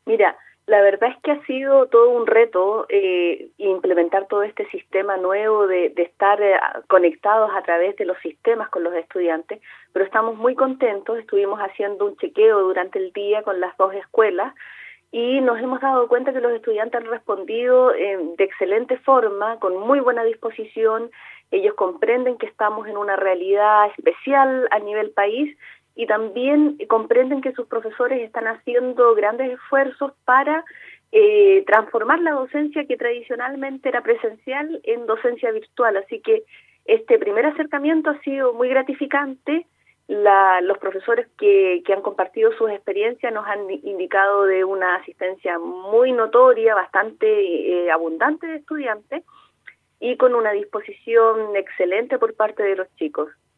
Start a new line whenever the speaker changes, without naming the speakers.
Mira, la verdad es que ha sido todo un reto implementar todo este sistema nuevo de estar conectados a través de los sistemas con los estudiantes, pero estamos muy contentos. Estuvimos haciendo un chequeo durante el día con las dos escuelas y nos hemos dado cuenta que los estudiantes han respondido de excelente forma, con muy buena disposición. Ellos comprenden que estamos en una realidad especial a nivel país y también comprenden que sus profesores están haciendo grandes esfuerzos para transformar la docencia que tradicionalmente era presencial en docencia virtual. Así que este primer acercamiento ha sido muy gratificante. Los profesores que han compartido sus experiencias nos han indicado de una asistencia muy notoria, bastante abundante de estudiantes y con una disposición excelente por parte de los chicos.